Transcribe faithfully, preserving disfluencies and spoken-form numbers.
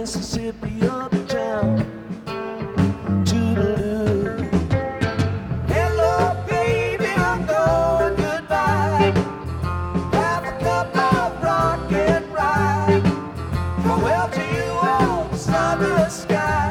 Mississippi uptown. Toodaloo. Hello, baby, I'm going goodbye. Have a cup of rock and rye. Farewell to you, old summer sky.